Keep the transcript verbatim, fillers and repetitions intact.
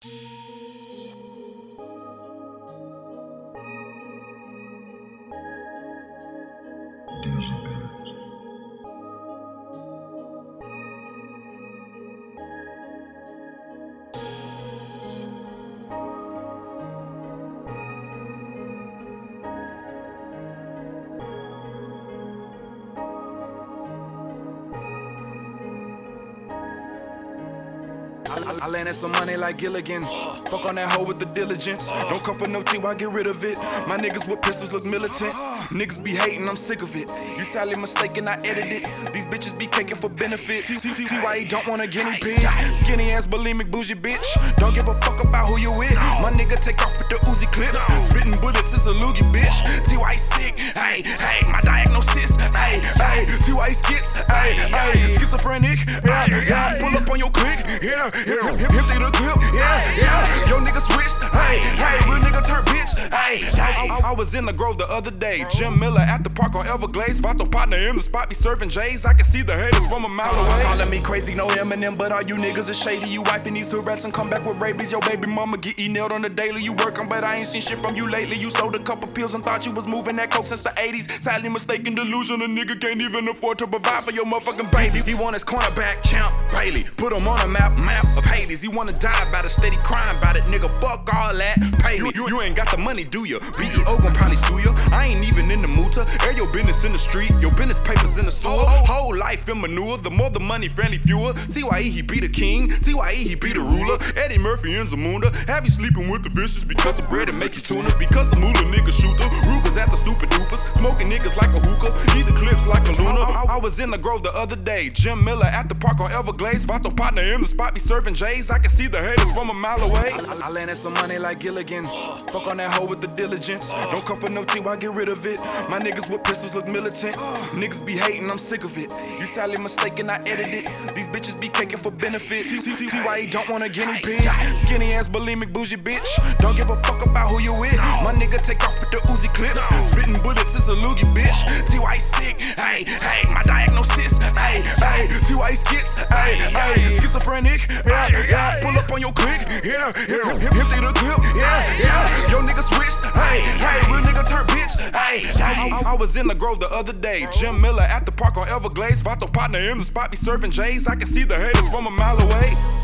I, I landed some money like Gilligan. Fuck on that hoe with the diligence. Don't come for no T, why get rid of it? My niggas with pistols look militant. Niggas be hating, I'm sick of it. You sadly mistaken, I edit it. These bitches be caking for benefits. T Y E don't want a guinea pig. Skinny ass bulimic bougie bitch. Don't give a fuck about who you with. My nigga take off with the Uzi clips. Spitting bullets, it's a loogie bitch. T Y E sick, hey, hey, my diagnosis, hey, hey. T Y E skits, hey, hey. Schizophrenic, yeah, yeah. Pull up on your click, yeah. Him, him, him through the clip, yeah, yeah. Yo nigga switched, hey, hey, real nigga turn bitch, hey, hey. I, I was in the Grove the other day. Jim Miller at the park on Everglades. Vato partner in the spot be serving J's. I can see the haters from a mile away. Calling me crazy, no Eminem, but all you niggas is shady. You wiping these hood rats and come back with rabies. Your baby mama get e-nailed on the daily. You working, but I ain't seen shit from you lately. You sold a couple pills and thought you was moving that coke since the eighties. Sadly mistaken delusion, a nigga can't even afford to provide for your motherfucking babies. He want his cornerback, Champ Bailey. Put him on a map, map of Hades. He wanna die about it, steady crying about it. Nigga, fuck all that, pay me. You, you ain't got the money, do ya? B E O gon' probably sue ya. I ain't even in the mood to air your business in the street. Your business papers in the sewer. Whole life in manure. The more the money, friendly fewer. T Y E, he be the king. T Y E, he be the ruler. Eddie Murphy and Zamunda. Have you sleeping with the fishes because the bread and make you tuna? Because the moolah nigga shooter. Rugers at the stupid doofus. Smoking niggas like a hookah. Either clips like a Luna. I, I, I was in the Grove the other day. Jim Miller at the park on Everglades. Vato partner in the spot be serving J's. I can see the haters from a mile away. I, I landed some money like Gilligan. Fuck on that hoe with the diligence. Don't come for no T, why get rid of it? My niggas with pistols look militant. Niggas be hating, I'm sick of it. You sadly mistaken, I edit it. These bitches be caking for benefits. T Y E don't want a guinea pig. Skinny ass bulimic bougie bitch. Don't give a fuck about who you with. My nigga take off with the Uzi clips. Spitting bullets, it's a loogie bitch. T Y E sick, hey, hey, my diagnosis, hey, hey. T Y E skits, hey, hey. Schizophrenic, yeah, yeah. Pull up on your click, yeah, yeah. Him, him through the clip, yeah, yeah. Yo nigga switched, hey, hey. Real nigga turn bitch, hey, hey. I, I was in the Grove the other day. Jim Miller at the park on Everglades. Vato partner in the spot be serving J's. I can see the haters from a mile away.